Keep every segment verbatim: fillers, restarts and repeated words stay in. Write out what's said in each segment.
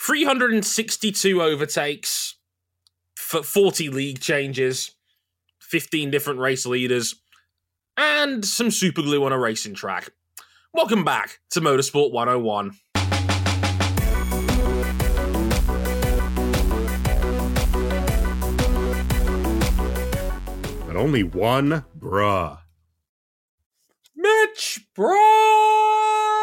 three hundred sixty-two overtakes, for forty league changes, fifteen different race leaders, and some super glue on a racing track. Welcome back to Motorsport one oh one. But only one, bruh. Mitch, bruh!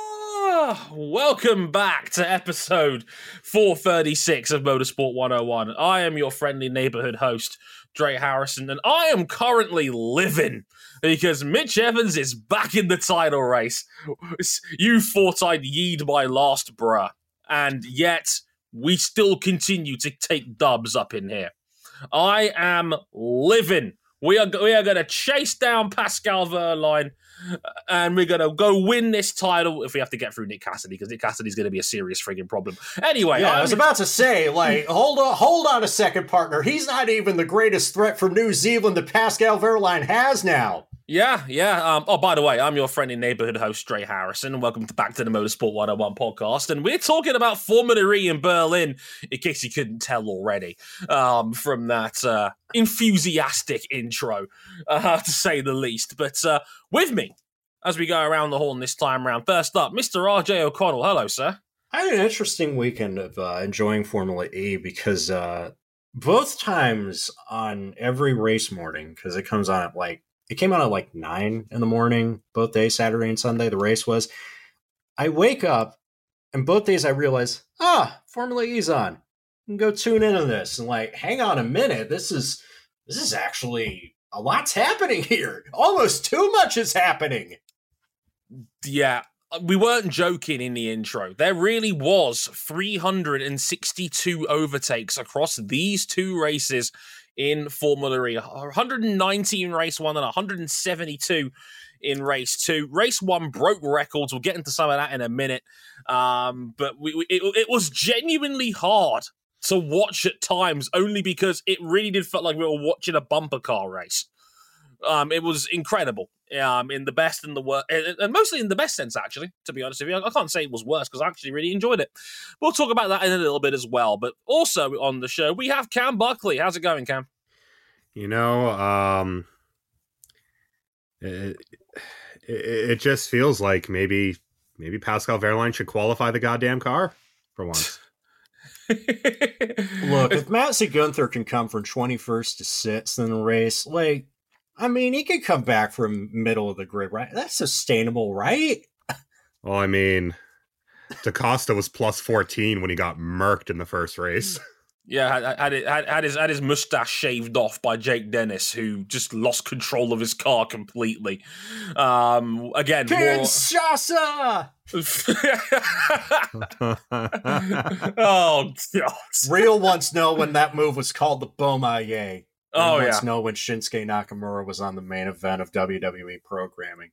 Welcome back to episode four thirty-six of Motorsport one oh one. I am your friendly neighborhood host, Dre Harrison, and I am currently living because Mitch Evans is back in the title race. You thought I'd yeed my last, bruh, and yet we still continue to take dubs up in here. I am living. We are we are going to chase down Pascal Wehrlein, and we're going to go win this title if we have to get through Nick Cassidy, because Nick Cassidy's going to be a serious friggin' problem. Anyway, yeah, I'm, I was about to say, like, hold on, hold on a second, partner. He's not even the greatest threat for New Zealand that Pascal Wehrlein has now. Yeah, yeah. Um, oh, by the way, I'm your friendly neighborhood host, Dre Harrison, and welcome to, back to the Motorsport one oh one podcast. And we're talking about Formula E in Berlin, in case you couldn't tell already, um, from that uh, enthusiastic intro, uh, to say the least. But uh, with me, as we go around the horn this time round, first up, Mister R J O'Connell. Hello, sir. I had an interesting weekend of uh, enjoying Formula E because uh, both times on every race morning, because it comes on at like, It came out at like nine in the morning, both days, Saturday and Sunday, the race was. I wake up, and both days I realize, ah, Formula E's on. I can go tune in on this. And like, hang on a minute, this is this is actually, a lot's happening here. Almost too much is happening. Yeah, we weren't joking in the intro. There really was three hundred sixty-two overtakes across these two races in Formula E. one hundred ninety in race one and one hundred seventy-two in race two. Race one broke records. We'll get into some of that in a minute. Um, but we, we, it, it was genuinely hard to watch at times, only because it really did feel like we were watching a bumper car race. Um, it was incredible, um, in the best and the worst, and mostly in the best sense, actually, to be honest with you. I can't say it was worse, because I actually really enjoyed it. We'll talk about that in a little bit as well. But also on the show, we have Cam Buckley. How's it going, Cam? You know, um, it, it, it just feels like maybe maybe Pascal Wehrlein should qualify the goddamn car for once. Look, if Matze Gunther can come from twenty-first to sixth in a race, like, I mean, he could come back from middle of the grid, right? That's sustainable, right? Well, I mean, DaCosta was plus fourteen when he got murked in the first race. Yeah, had, had, had, had, his, had his mustache shaved off by Jake Dennis, who just lost control of his car completely. Um, again, Kinshasa! Oh, God. Real ones know when that move was called the Bomaye. Oh, yeah. yeah. know when Shinsuke Nakamura was on the main event of W W E programming.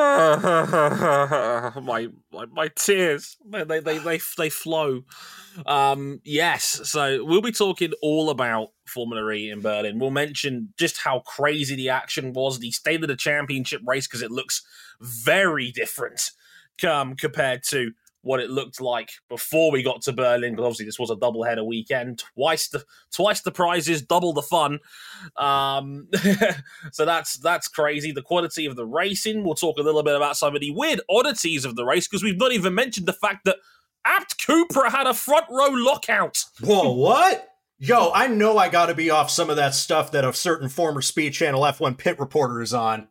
my, my my tears, they they they they, they flow. Um, yes, so we'll be talking all about Formula E in Berlin. We'll mention just how crazy the action was, the state of the championship race, because it looks very different um, compared to what it looked like before we got to Berlin, because obviously this was a doubleheader weekend, twice the twice the prizes, double the fun. Um, so that's that's crazy. The quality of the racing. We'll talk a little bit about some of the weird oddities of the race, because we've not even mentioned the fact that Abt Cupra had a front row lockout. Whoa, what? Yo, I know I gotta be off some of that stuff that a certain former Speed Channel F one pit reporter is on.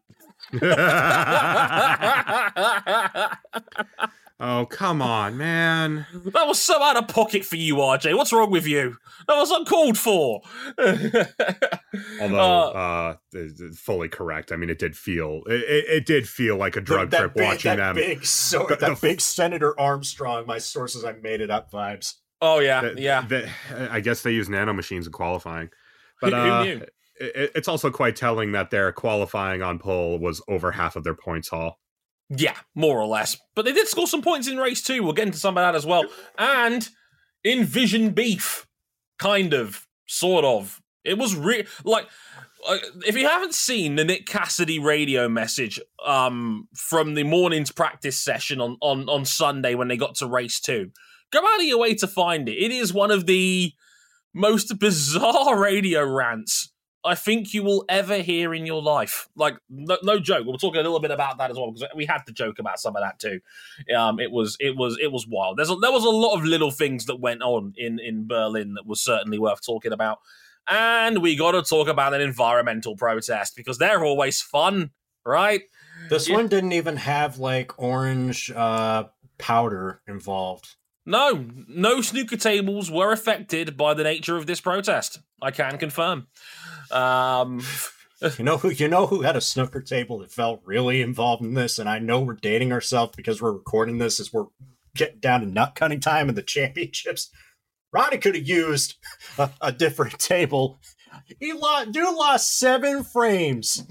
Oh, come on, man. That was so out of pocket for you, R J. What's wrong with you? That was uncalled for. Although, uh, uh, fully correct. I mean, it did feel, it, it, it did feel like a drug that trip big, watching that them. Big, so, the, that the, big Senator Armstrong, my sources, I made it up vibes. Oh, yeah, the, yeah. The, I guess they use nano machines in qualifying. But who, uh, who knew? It, it's also quite telling that their qualifying on pole was over half of their points haul. Yeah, more or less. But they did score some points in race two. We'll get into some of that as well. And in Vision Beef, kind of, sort of. It was real. Like, uh, if you haven't seen the Nick Cassidy radio message um, from the morning's practice session on, on, on Sunday when they got to race two, Go out of your way to find it. It is one of the most bizarre radio rants I think you will ever hear in your life. Like, no, no joke. We'll talk a little bit about that as well, because we had to joke about some of that too. Um, it was, it was, it was wild. There's a, there was a lot of little things that went on in, in Berlin that was certainly worth talking about. And we got to talk about an environmental protest, because they're always fun, right? This yeah. one didn't even have, like, orange uh, powder involved. No, no snooker tables were affected by the nature of this protest. I can confirm. Um, you know who you know who had a snooker table that felt really involved in this, and I know we're dating ourselves because we're recording this as we're getting down to nut cutting time in the championships. Ronnie could have used a, a different table. He lost, dude lost seven frames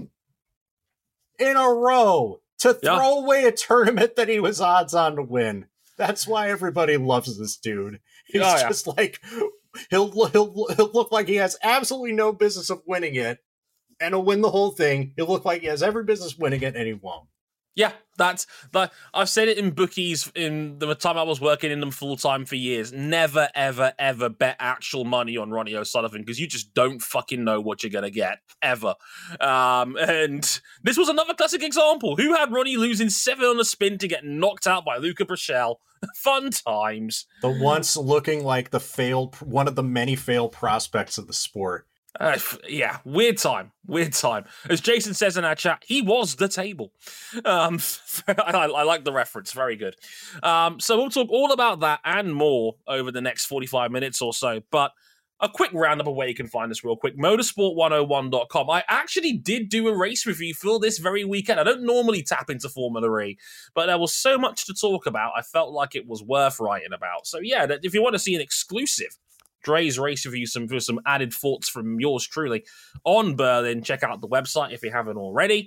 in a row to throw yeah. away a tournament that he was odds on to win. That's why everybody loves this dude. He's oh, yeah. just like, he'll, he'll, he'll look like he has absolutely no business of winning it, and he'll win the whole thing. He'll look like he has every business winning it, and he won't. Yeah, that's that. I've said it in bookies in the time I was working in them full time for years. Never, ever, ever bet actual money on Ronnie O'Sullivan, because you just don't fucking know what you're gonna get ever. Um, and this was another classic example. Who had Ronnie losing seven on a spin to get knocked out by Luca Brecel? Fun times. The once looking like the failed, one of the many failed prospects of the sport. Uh, yeah, weird time, weird time. As Jason says in our chat, he was the table. Um, I, I like the reference, very good. Um, so we'll talk all about that and more over the next forty-five minutes or so. But a quick roundup of where you can find us real quick. motorsport one oh one dot com. I actually did do a race review for this very weekend. I don't normally tap into Formula E, but there was so much to talk about, I felt like it was worth writing about. So yeah, if you want to see an exclusive Dre's race review, some for some added thoughts from yours truly on Berlin, check out the website if you haven't already.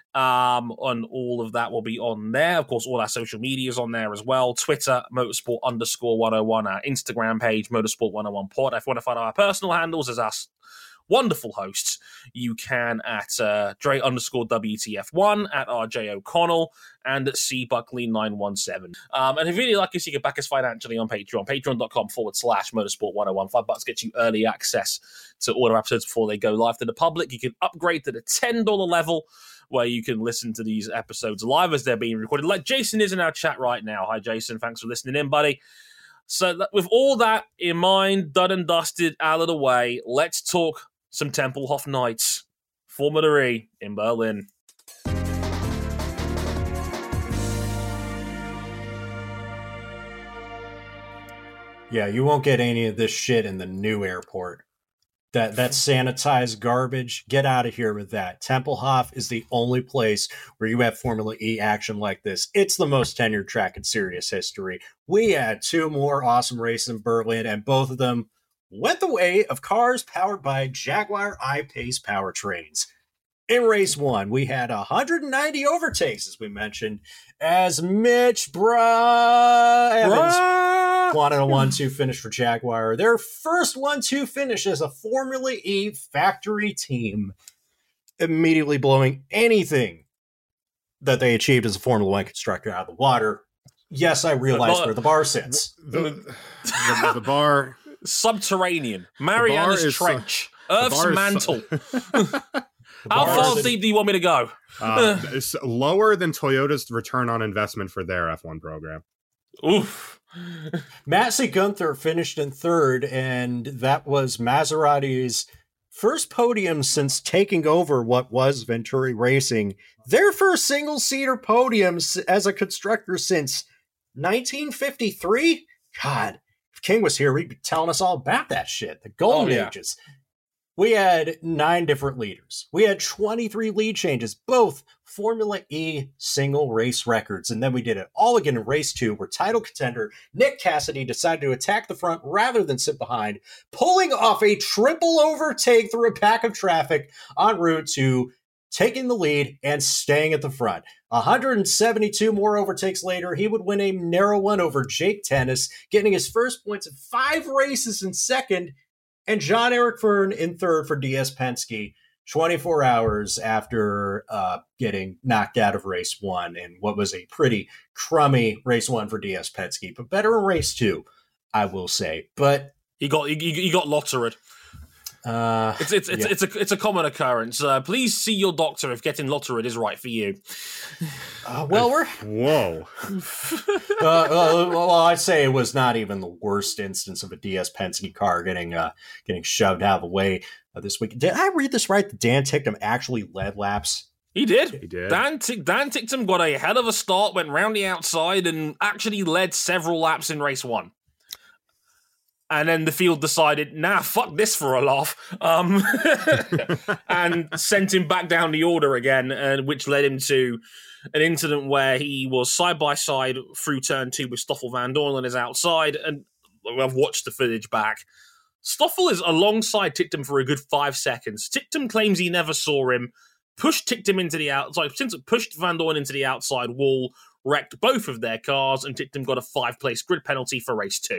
Um, and all of that will be on there. Of course, all our social media is on there as well. Twitter, motorsport underscore 101, our Instagram page, motorsport one oh one pod. If you want to find our personal handles as us wonderful hosts, you can at uh, Dre underscore W T F one, at R J O'Connell, and at C Buckley nine one seven. Um, and if you really like us, you can back us financially on Patreon, patreon.com forward slash motorsport 101. Five bucks gets you early access to all our episodes before they go live to the public. You can upgrade to the ten dollars level, where you can listen to these episodes live as they're being recorded, like Jason is in our chat right now. Hi, Jason. Thanks for listening in, buddy. So with all that in mind, done and dusted, out of the way, let's talk some Tempelhof Nights, Formula E in Berlin. Yeah, you won't get any of this shit in the new airport. That that sanitized garbage, get out of here with that. Tempelhof is the only place where you have Formula E action like this. It's the most tenured track in serious history. We had two more awesome races in Berlin, and both of them went the way of cars powered by Jaguar I-Pace powertrains. In race one, we had one hundred ninety overtakes, as we mentioned, as Mitch Bra Evans Bruh. wanted a one two finish for Jaguar. Their first one two finish as a Formula E factory team, immediately blowing anything that they achieved as a Formula One constructor out of the water. Yes, I realize where the bar sits. The, the, the bar... Subterranean. Mariana's Trench. Uh, Earth's mantle. How far deep do you want me to go? uh, it's lower than Toyota's return on investment for their F one program. Oof. Matze Gunther finished in third, and that was Maserati's first podium since taking over what was Venturi Racing. Their first single-seater podium as a constructor since nineteen fifty-three? God, if King was here, he'd be telling us all about that shit. The golden oh, yeah. ages. We had nine different leaders. We had twenty-three lead changes, both Formula E single race records. And then we did it all again in race two, where title contender Nick Cassidy decided to attack the front rather than sit behind, pulling off a triple overtake through a pack of traffic en route to taking the lead and staying at the front. one hundred seventy-two more overtakes later, he would win a narrow one over Jake Tennis, getting his first points in five races in second, and Jean-Eric Vergne in third for D S Penske, twenty-four hours after uh, getting knocked out of race one, and what was a pretty crummy race one for D S Penske, but better in race two. I will say. But he got he, he got lotteried. Uh, it's it's it's, yeah. it's a it's a common occurrence. Uh, please see your doctor if getting lotteried is right for you. Uh, well, we're whoa. uh, uh, well, I'd say it was not even the worst instance of a D S Penske car getting uh, getting shoved out of the way uh, this week. Did I read this right? That Dan Ticktum actually led laps. He did. He did. Dan, T- Dan Ticktum got a hell of a start, went round the outside, and actually led several laps in race one. And then the field decided, nah, fuck this for a laugh, um, and sent him back down the order again, uh, which led him to an incident where he was side-by-side through turn two with Stoffel Vandoorne on his outside, and I've watched the footage back. Stoffel is alongside Ticktum for a good five seconds. Ticktum claims he never saw him, pushed Ticktum into the outside, pushed Vandoorne into the outside wall, wrecked both of their cars, and Ticktum got a five-place grid penalty for race two.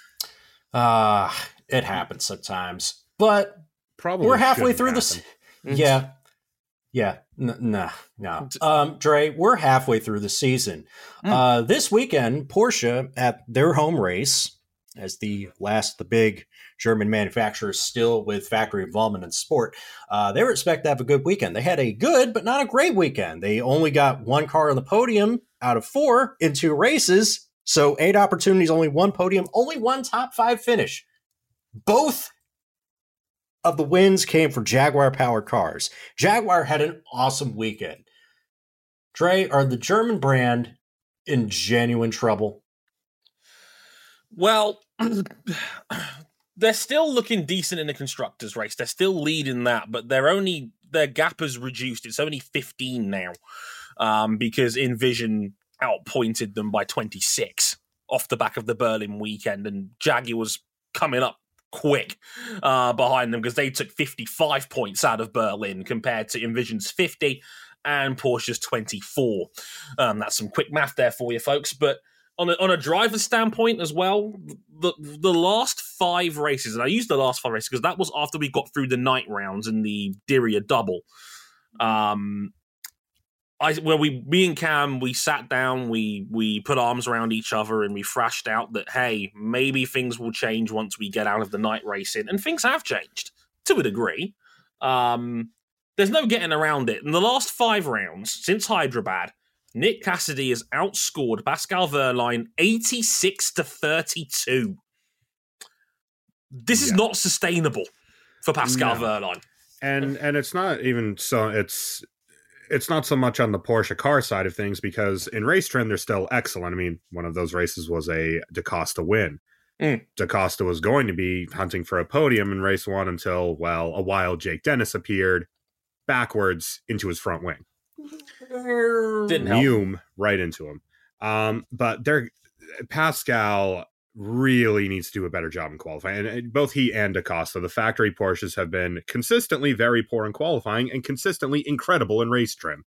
Uh, it happens sometimes, but Probably we're halfway shouldn't through happen. this. Yeah. Yeah. N- nah, no. Um, Dre, we're halfway through the season. Mm. Uh, this weekend, Porsche at their home race, as the last, the big German manufacturers still with factory involvement in sport, uh, they were expected to have a good weekend. They had a good, but not a great weekend. They only got one car on the podium out of four in two races. So eight opportunities, only one podium, only one top five finish. Both of the wins came for Jaguar-powered cars. Jaguar had an awesome weekend. Dre, are the German brand in genuine trouble? Well, they're still looking decent in the constructors' race. They're still leading that, but they're only their gap has reduced. It's only fifteen now, um, because Envision outpointed them by twenty-six off the back of the Berlin weekend, and Jaguar was coming up quick uh, behind them because they took fifty-five points out of Berlin compared to Envision's fifty and Porsche's twenty-four. Um, that's some quick math there for you folks, but on a, on a driver's standpoint as well, the the last five races, and I used the last five races because that was after we got through the night rounds and the Diriyah double. Um, I, well, we, me and Cam, we sat down, we we put arms around each other, and we thrashed out that, hey, maybe things will change once we get out of the night racing, and things have changed to a degree. Um, there's no getting around it. In the last five rounds since Hyderabad, Nick Cassidy has outscored Pascal Wehrlein eighty-six to thirty-two. This yeah. is not sustainable for Pascal no. Wehrlein, and and it's not even so. It's. It's not so much on the Porsche car side of things because in race trend, they're still excellent. I mean, one of those races was a DaCosta win. Mm. DaCosta was going to be hunting for a podium in race one until, well, a wild Jake Dennis appeared backwards into his front wing. Didn't help. Hume right into him. Um, but they're, Pascal really needs to do a better job in qualifying. And both he and DaCosta, the factory Porsches, have been consistently very poor in qualifying and consistently incredible in race trim.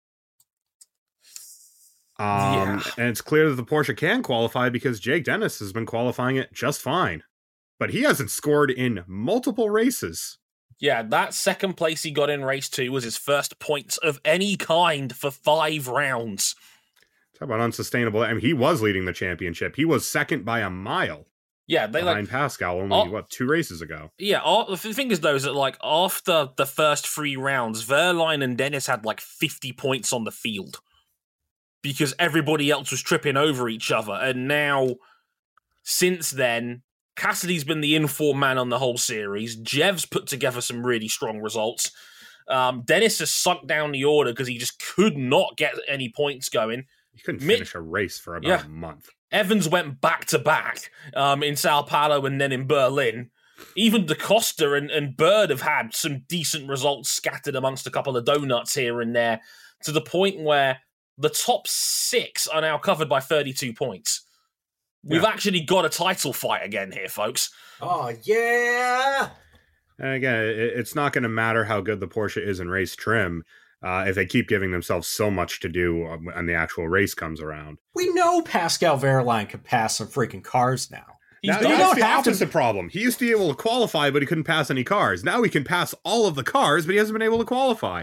Um, yeah. And it's clear that the Porsche can qualify because Jake Dennis has been qualifying it just fine. But he hasn't scored in multiple races. Yeah, that second place he got in race two was his first points of any kind for five rounds. Talk about unsustainable. I mean, he was leading the championship. He was second by a mile. Yeah, they behind like Pascal only uh, what two races ago. Yeah, uh, the thing is though is that like after the first three rounds, Wehrlein and Dennis had like fifty points on the field because everybody else was tripping over each other, and now since then, Cassidy's been the informed man on the whole series. Jev's put together some really strong results. Um, Dennis has sunk down the order because he just could not get any points going. He couldn't finish Mick, a race for about yeah. a month. Evans went back-to-back um, in Sao Paulo and then in Berlin. Even DaCosta and, and Bird have had some decent results scattered amongst a couple of donuts here and there, to the point where the top six are now covered by thirty-two points. We've yeah. actually got a title fight again here, folks. Oh, yeah! And again, it's not going to matter how good the Porsche is in race trim. Uh, if they keep giving themselves so much to do when the actual race comes around. We know Pascal Wehrlein can pass some freaking cars now. Now, you that's don't the have opposite to... problem. He used to be able to qualify, but he couldn't pass any cars. Now he can pass all of the cars, but he hasn't been able to qualify.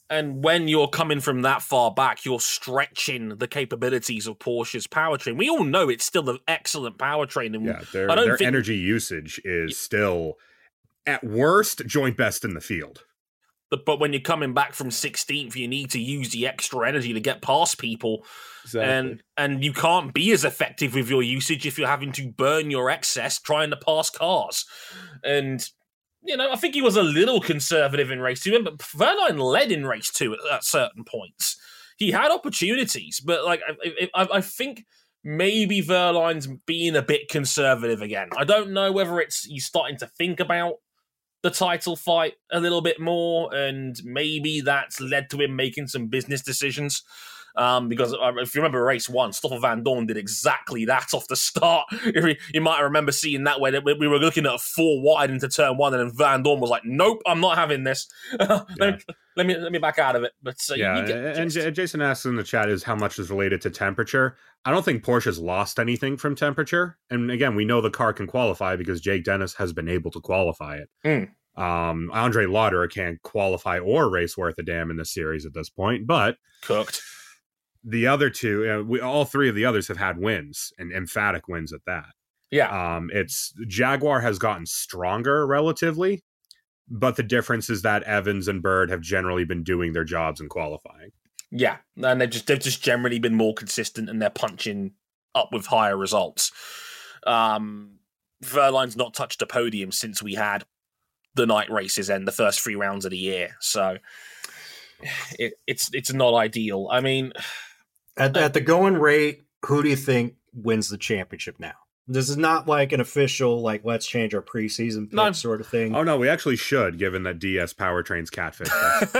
And when you're coming from that far back, you're stretching the capabilities of Porsche's powertrain. We all know it's still an excellent powertrain. And yeah, their, I don't their think... energy usage is still, at worst, joint best in the field. But, but when you're coming back from sixteenth, you need to use the extra energy to get past people. Exactly. And and you can't be as effective with your usage if you're having to burn your excess trying to pass cars. And... You know, I think he was a little conservative in race two. Remember, Wehrlein led in race two at, at certain points. He had opportunities, but like I, I, I think maybe Wehrlein's being a bit conservative again. I don't know whether it's he's starting to think about the title fight a little bit more, and maybe that's led to him making some business decisions. Um, because if you remember race one, Stoffel Vandoorne did exactly that off the start. You, you might remember seeing that where we were looking at a four wide into turn one, and then Vandoorne was like, "Nope, I'm not having this. let, yeah. me, let me let me back out of it." But uh, yeah, you get and J- Jason asks in the chat is how much is related to temperature. I don't think Porsche's lost anything from temperature, and again, we know the car can qualify because Jake Dennis has been able to qualify it. Mm. Um, Andre Lauder can't qualify or race worth a damn in this series at this point, but cooked. The other two, uh, we, all three of the others have had wins, and emphatic wins at that. Yeah. Um, it's Jaguar has gotten stronger relatively, but the difference is that Evans and Bird have generally been doing their jobs in qualifying. Yeah, and they've just they've just generally been more consistent, and they're punching up with higher results. Um, Wehrlein's not touched a podium since we had the night races and the first three rounds of the year, so it, it's it's not ideal. I mean. At, at the going rate, who do you think wins the championship now? This is not like an official, like, let's change our preseason pick no. sort of thing. Oh, no, we actually should, given that D S Powertrain's catfish.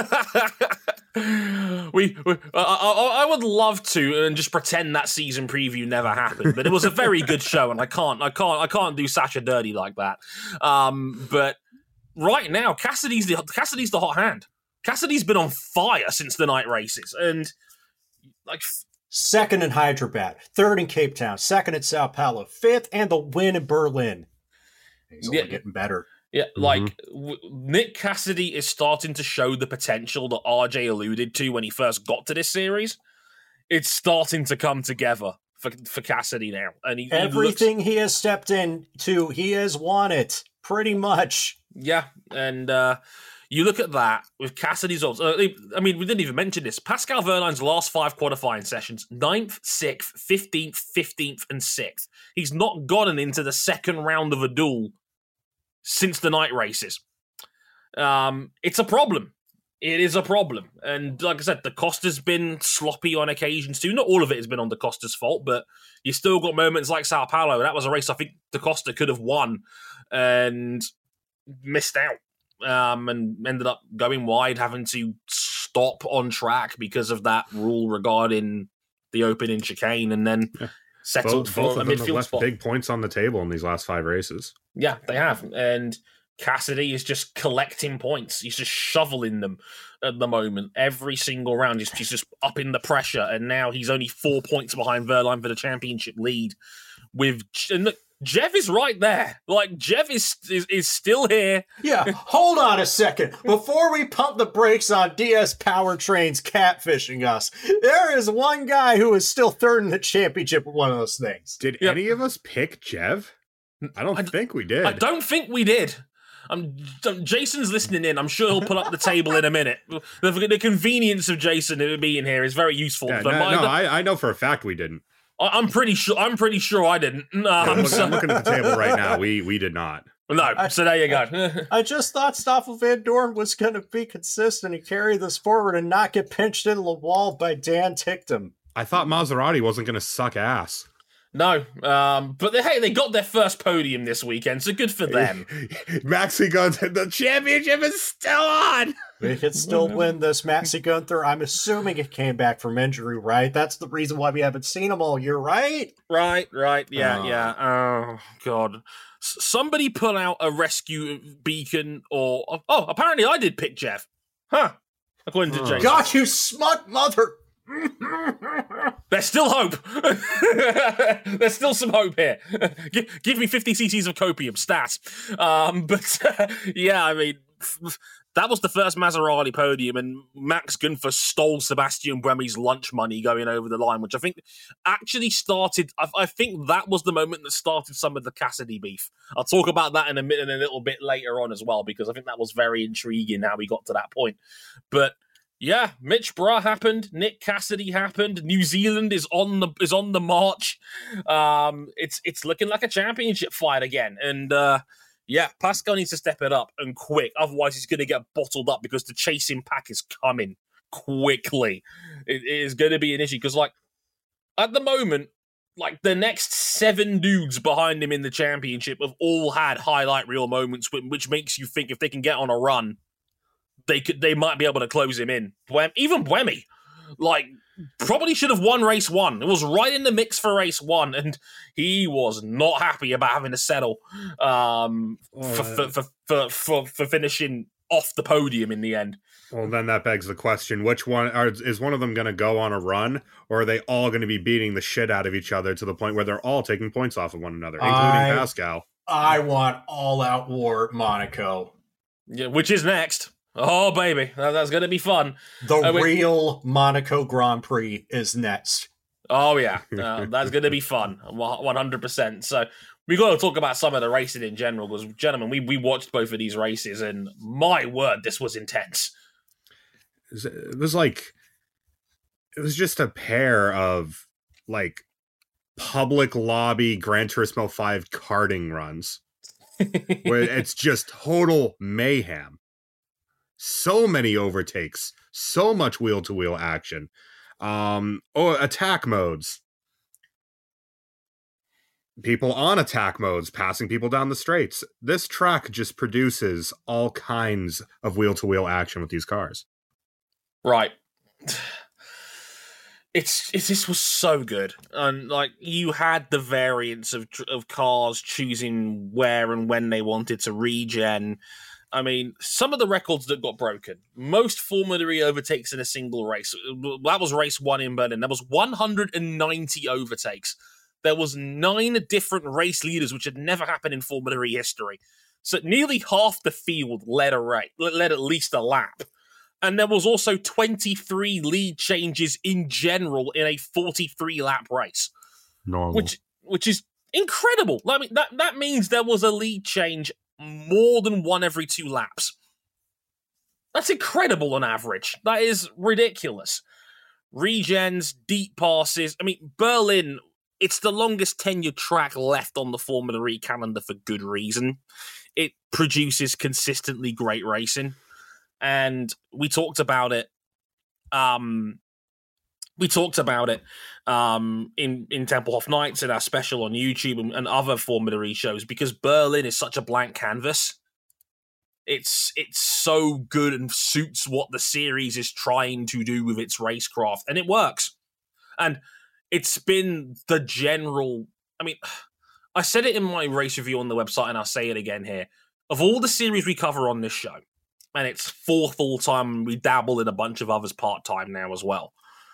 we, we I, I, I would love to and just pretend that season preview never happened, but it was a very good show, and I can't, I can't, I can't do Sasha dirty like that. Um, but right now, Cassidy's the Cassidy's the hot hand. Cassidy's been on fire since the night races, and like. Second in Hyderabad, third in Cape Town, second in Sao Paulo, fifth, and the win in Berlin. He's only yeah. getting better. Yeah, like mm-hmm. w- Nick Cassidy is starting to show the potential that R J alluded to when he first got to this series. It's starting to come together for for Cassidy now, and he, everything he, looks... he has stepped into, he has won it pretty much. Yeah, and. uh You look at that with Cassidy's odds. Uh, I mean, we didn't even mention this. Pascal Wehrlein's last five qualifying sessions, ninth, sixth, fifteenth, fifteenth, and sixth. He's not gotten into the second round of a duel since the night races. Um, it's a problem. It is a problem. And like I said, Da Costa's been sloppy on occasions too. Not all of it has been on Da Costa's fault, but you still got moments like Sao Paulo. That was a race I think Da Costa could have won and missed out. Um, and ended up going wide, having to stop on track because of that rule regarding the opening chicane, and then yeah. settled both, for both a of them midfield have left spot. Big points on the table in these last five races. Yeah, they have. And Cassidy is just collecting points. He's just shoveling them at the moment. Every single round, he's, he's just upping the pressure, and now he's only four points behind Wehrlein for the championship lead. With and look, Jeff is right there. Like, Jeff is, is is still here. Yeah, hold on a second. Before we pump the brakes on D S Powertrain's catfishing us, there is one guy who is still third in the championship with one of those things. Did yeah. any of us pick Jeff? I don't I, think we did. I don't think we did. I'm, Jason's listening in. I'm sure he'll pull up the table in a minute. The, the convenience of Jason being here is very useful. Yeah, no, no, no I, I know for a fact we didn't. I'm pretty sure. I'm pretty sure I didn't. Um, yeah, I'm, looking, so... I'm looking at the table right now. We we did not. No. I, so there you go. I just thought Stoffel Vandoorne was going to be consistent and carry this forward and not get pinched into the wall by Dan Ticktum. I thought Maserati wasn't going to suck ass. No, um, but they, hey, they got their first podium this weekend, so good for them. Maxi Gunther, the championship is still on. We could still win this. Maxi Gunther, I'm assuming it came back from injury, right? That's the reason why we haven't seen him all year, right? Right, right, yeah, Oh. yeah. Oh, God. S- somebody pull out a rescue beacon or... Oh, apparently I did pick Jeff. Huh. According to Oh. Jason. God, you smut mother! There's still hope. There's still some hope here. give, give me fifty cc's of copium, stat. Um, but uh, yeah, I mean, that was the first Maserati podium, and Max Gunther stole Sebastian Buemi's lunch money going over the line, which I think actually started, I, I think that was the moment that started some of the Cassidy beef. I'll talk about that in a minute, a little bit later on as well, because I think that was very intriguing how we got to that point. But yeah, Mitch Bra happened, Nick Cassidy happened, New Zealand is on the is on the march. Um, it's it's looking like a championship fight again, and uh, yeah, Pascal needs to step it up and quick, otherwise he's going to get bottled up because the chasing pack is coming quickly. It, it is going to be an issue because, like, at the moment, like the next seven dudes behind him in the championship have all had highlight reel moments, which makes you think if they can get on a run, they could, they might be able to close him in. Buem, even Buemi, like, probably should have won race one. It was right in the mix for race one, and he was not happy about having to settle um, for, for, for, for, for, for finishing off the podium in the end. Well, then that begs the question, which one are, is one of them going to go on a run, or are they all going to be beating the shit out of each other to the point where they're all taking points off of one another, including I, Pascal? I want all-out war Monaco. Yeah, which is next. Oh, baby. That, that's going to be fun. The uh, real Monaco Grand Prix is next. Oh, yeah. Uh, that's going to be fun. one hundred percent. So we got to talk about some of the racing in general, because, gentlemen, we, we watched both of these races, and my word, this was intense. It was like, it was just a pair of, like, public lobby Gran Turismo five karting runs, where it's just total mayhem. So many overtakes, so much wheel-to-wheel action. Um, oh, attack modes. People on attack modes, passing people down the straights. This track just produces all kinds of wheel-to-wheel action with these cars. Right. It's, it's this was so good, and like you had the variants of of cars choosing where and when they wanted to regen. I mean, some of the records that got broken. Most Formula E overtakes in a single race. That was race one in Berlin. There was one hundred ninety overtakes. There was nine different race leaders, which had never happened in Formula E history. So nearly half the field led a race, led at least a lap. And there was also twenty-three lead changes in general in a forty-three lap race. Normal. Which which is incredible. I mean, that, that means there was a lead change more than one every two laps. That's incredible on average. That is ridiculous. Regens, deep passes. I mean, Berlin, it's the longest tenured track left on the Formula E calendar for good reason. It produces consistently great racing. And we talked about it. Um, we talked about it um, in, in Tempelhof Nights, in our special on YouTube and, and other Formula E shows, because Berlin is such a blank canvas. It's it's so good and suits what the series is trying to do with its racecraft, and it works. And it's been the general... I mean, I said it in my race review on the website, and I'll say it again here. Of all the series we cover on this show, and it's fourth all-time, we dabble in a bunch of others part-time now as well,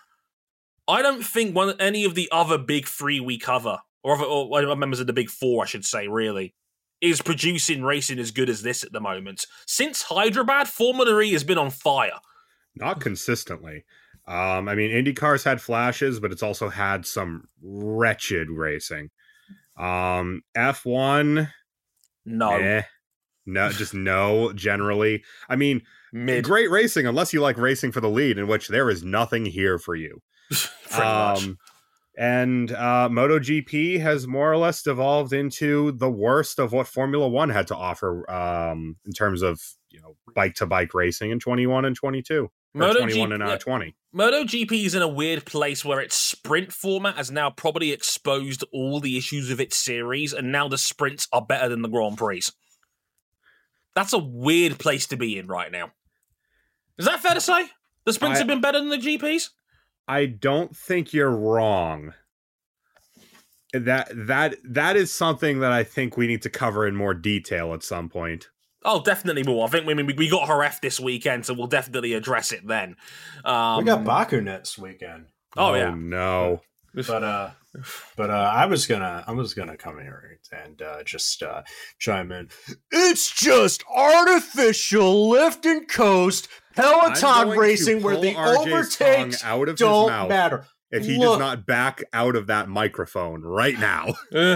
I don't think one any of the other big three we cover, or, other, or members of the big four, I should say, really, is producing racing as good as this at the moment. Since Hyderabad, Formula E has been on fire. Not consistently. Um, I mean, IndyCar's had flashes, but it's also had some wretched racing. Um, F one, no. Eh, no, just no, generally. I mean, Mid. Great racing, unless you like racing for the lead, in which there is nothing here for you. Pretty um, much. And uh, MotoGP has more or less devolved into the worst of what Formula One had to offer um, in terms of, you know, bike-to-bike racing in twenty-one and twenty-two. Moto twenty-one G- and uh, yeah. twenty. MotoGP is in a weird place where its sprint format has now probably exposed all the issues of its series, and now the sprints are better than the Grand Prix. That's a weird place to be in right now. Is that fair to say? The sprints I, have been better than the G Ps? I don't think you're wrong. That that that is something that I think we need to cover in more detail at some point. Oh, definitely will. I think we we, we got Jerez this weekend, so we'll definitely address it then. Um, we got Baku next weekend. Oh, oh yeah. no. but uh, but uh, I was gonna, I was gonna come here and uh, just uh, chime in. It's just artificial lift and coast Peloton racing where the R J's overtakes out of don't mouth matter. If he Look. does not back out of that microphone right now.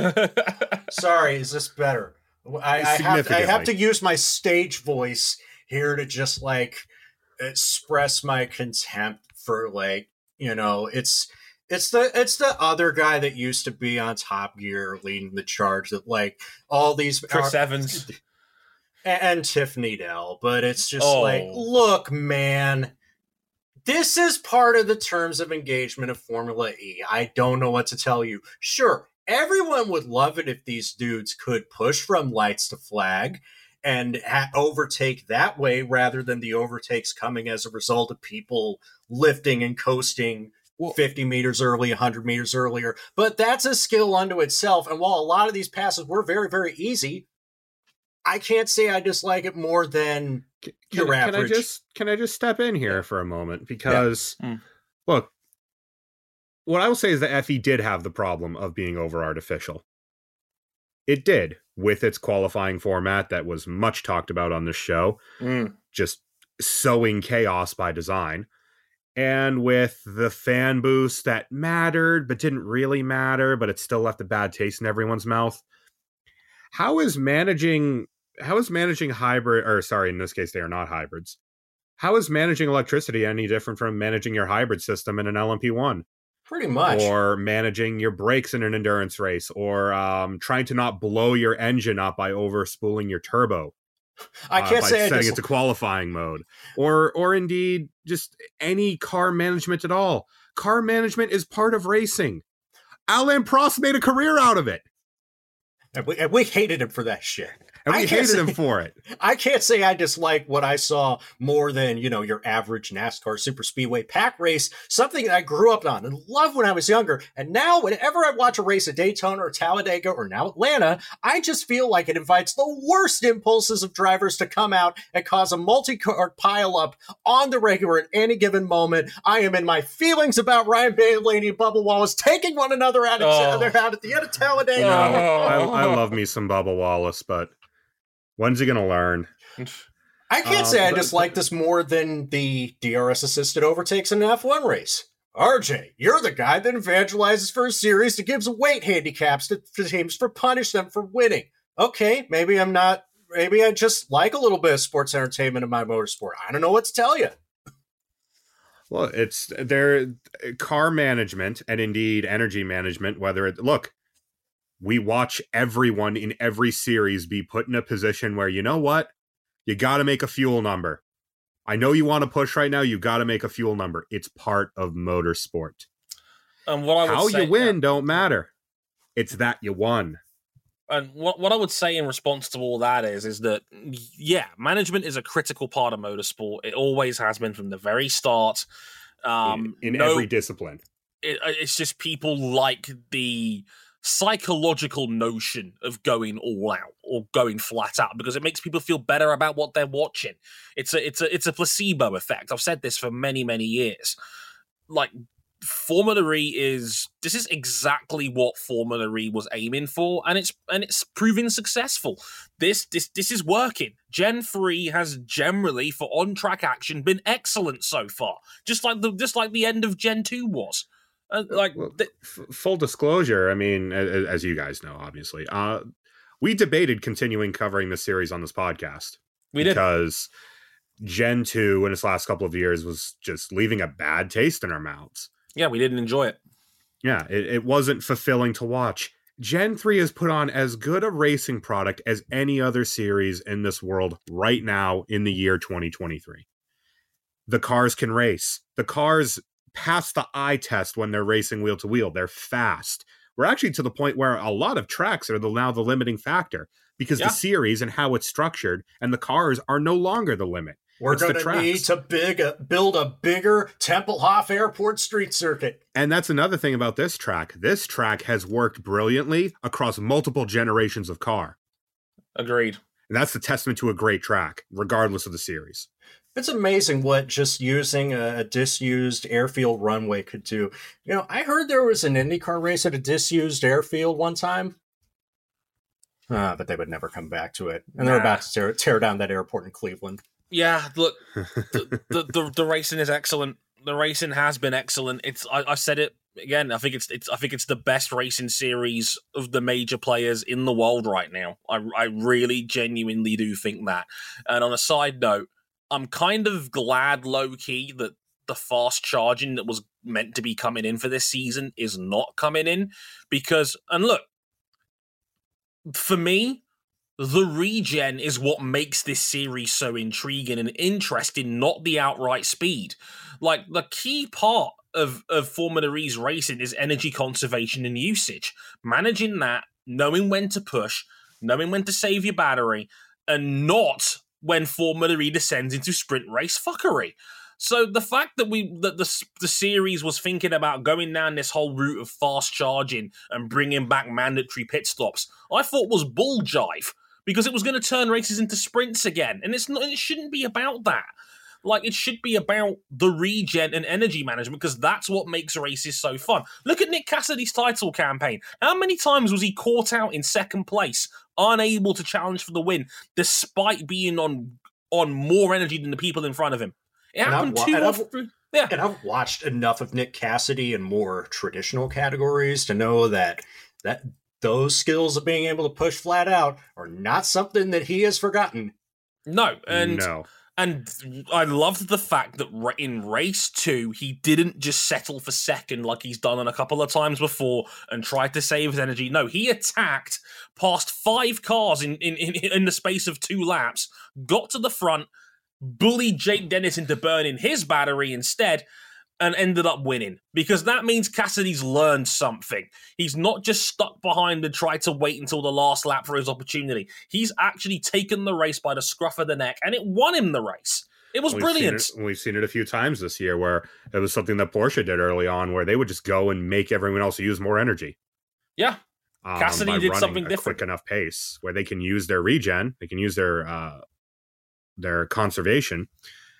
Sorry, is this better? I, I, have to, I have to use my stage voice here to just like express my contempt for like, you know, it's it's the it's the other guy that used to be on Top Gear leading the charge that like all these Chris are, Evans and, and Tiff Needell, but it's just oh. like, look, man. This is part of the terms of engagement of Formula E. I don't know what to tell you. Sure, everyone would love it if these dudes could push from lights to flag and ha- overtake that way rather than the overtakes coming as a result of people lifting and coasting well, fifty meters early, one hundred meters earlier. But that's a skill unto itself. And while a lot of these passes were very, very easy, I can't say I dislike it more than can, your can, average. Can I just can I just step in here for a moment? Because yeah. mm. look, what I will say is that F E did have the problem of being over artificial. It did, with its qualifying format that was much talked about on this show, mm. just sowing chaos by design, and with the fan boost that mattered but didn't really matter, but it still left a bad taste in everyone's mouth. How is managing how is managing hybrid or sorry, in this case they are not hybrids. How is managing electricity any different from managing your hybrid system in an L M P one? Pretty much. Or managing your brakes in an endurance race, or um, trying to not blow your engine up by over spooling your turbo. I can't uh, by say setting I just... it to qualifying mode. Or or indeed just any car management at all. Car management is part of racing. Alain Prost made a career out of it. And we, and we hated him for that shit. And we hated say, him for it. I can't say I dislike what I saw more than, you know, your average NASCAR super speedway pack race, something that I grew up on and loved when I was younger. And now whenever I watch a race at Daytona or Talladega or now Atlanta, I just feel like it invites the worst impulses of drivers to come out and cause a multi-car pileup on the regular at any given moment. I am in my feelings about Ryan Blaney and Bubba Wallace taking one another out, oh. out at the end of Talladega. Oh. I, I love me some Bubba Wallace, but when's he going to learn? I can't um, say I dislike this more than the D R S-assisted overtakes in an F one race. R J, you're the guy that evangelizes for a series that gives weight handicaps to teams for punish them for winning. Okay, maybe I'm not, maybe I just like a little bit of sports entertainment in my motorsport. I don't know what to tell you. Well, it's their car management and indeed energy management, whether it, look, we watch everyone in every series be put in a position where, you know what? You got to make a fuel number. I know you want to push right now. You got to make a fuel number. It's part of motorsport. And what I would How say, you win yeah. don't matter. It's that you won. And what what I would say in response to all that is, is that, yeah, management is a critical part of motorsport. It always has been from the very start. Um, in in no, every discipline. It, it's just people like the psychological notion of going all out or going flat out because it makes people feel better about what they're watching. It's a it's a it's a placebo effect. I've said this for many many years. Like Formula E is this is exactly what Formula E was aiming for, and it's and it's proving successful. This this this is working. Gen three has generally for on track action been excellent so far, just like the just like the end of Gen two was. Uh, like well, th- f- full disclosure, I mean, as, as you guys know, obviously, uh, we debated continuing covering this series on this podcast. We did because Gen two in its last couple of years was just leaving a bad taste in our mouths. Yeah, we didn't enjoy it. Yeah, it, it wasn't fulfilling to watch. Gen three has put on as good a racing product as any other series in this world right now in the year twenty twenty-three. The cars can race. The cars pass the eye test when they're racing wheel to wheel. They're fast. We're actually to the point where a lot of tracks are the, now the limiting factor because yeah. the series and how it's structured and the cars are no longer the limit. We're going to need to big, uh, build a bigger Tempelhof Airport street circuit. And that's another thing about this track. This track has worked brilliantly across multiple generations of car. Agreed. And that's the testament to a great track, regardless of the series. It's amazing what just using a, a disused airfield runway could do. You know, I heard there was an IndyCar race at a disused airfield one time. Uh, but they would never come back to it. And nah. They're about to tear, tear down that airport in Cleveland. Yeah, look, the, the, the the racing is excellent. The racing has been excellent. It's I, I said it again. I think it's it's I think it's the best racing series of the major players in the world right now. I I really genuinely do think that. And on a side note, I'm kind of glad, low key, that the fast charging that was meant to be coming in for this season is not coming in, because and look, for me, the regen is what makes this series so intriguing and interesting, not the outright speed. Like, the key part of, of Formula E's racing is energy conservation and usage. Managing that, knowing when to push, knowing when to save your battery, and not when Formula E descends into sprint race fuckery. So the fact that we that the the series was thinking about going down this whole route of fast charging and bringing back mandatory pit stops, I thought was bull jive, because it was going to turn races into sprints again, and it's not. It shouldn't be about that. Like, it should be about the regen and energy management, because that's what makes races so fun. Look at Nick Cassidy's title campaign. How many times was he caught out in second place, unable to challenge for the win, despite being on on more energy than the people in front of him? It happened wa- two and or I've, three. Yeah. And I've watched enough of Nick Cassidy in more traditional categories to know that that those skills of being able to push flat out are not something that he has forgotten. No, and no. And I loved the fact that in race two, he didn't just settle for second like he's done on a couple of times before and tried to save his energy. No, he attacked past five cars in, in, in, in the space of two laps, got to the front, bullied Jake Dennis into burning his battery instead, and ended up winning. Because that means Cassidy's learned something. He's not just stuck behind and tried to wait until the last lap for his opportunity. He's actually taken the race by the scruff of the neck, and it won him the race. It was we've brilliant. Seen it, we've seen it a few times this year where it was something that Porsche did early on, where they would just go and make everyone else use more energy. Yeah. Um, Cassidy did something a different. Quick enough pace where they can use their regen, they can use their uh, their conservation,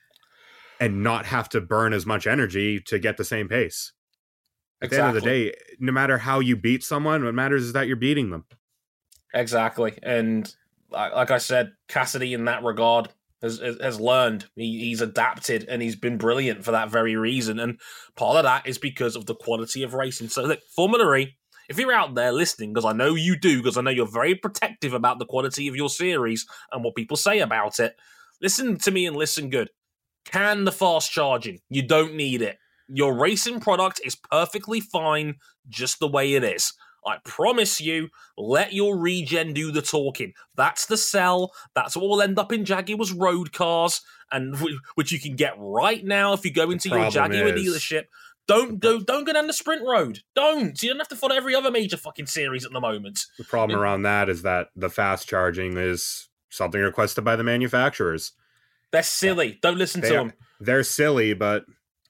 and not have to burn as much energy to get the same pace. At exactly. the end of the day, no matter how you beat someone, what matters is that you're beating them. Exactly. And like I said, Cassidy in that regard has has learned. He, he's adapted, and he's been brilliant for that very reason. And part of that is because of the quality of racing. So look, Formula E, if you're out there listening, because I know you do, because I know you're very protective about the quality of your series and what people say about it, listen to me and listen good. Can the fast charging. You don't need it. Your racing product is perfectly fine just the way it is. I promise you, let your regen do the talking. That's the sell. That's what will end up in Jaguar's road cars, and which you can get right now if you go into your Jaguar is, dealership. Don't go, don't go down the sprint road. Don't. You don't have to follow every other major fucking series at the moment. The problem it, around that is that the fast charging is something requested by the manufacturers. They're silly. Don't listen they to are, them. They're silly, but